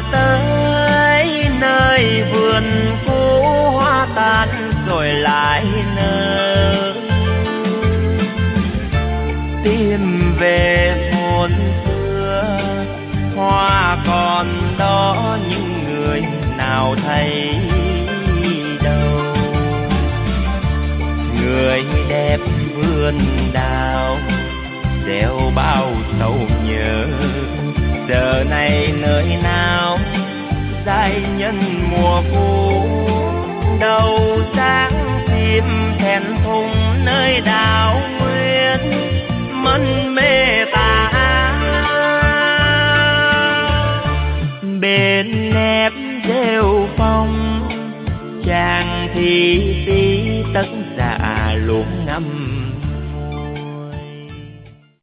tới nơi vườn cũ hoa tàn rồi lại nở, tìm về thôn xưa hoa còn đó nhưng người nào thấy đâu. Người đẹp vườn đào gieo bao sầu nhớ, giờ này nơi nào giai nhân mùa cũ. Đầu sáng chim thèn thùng nơi đào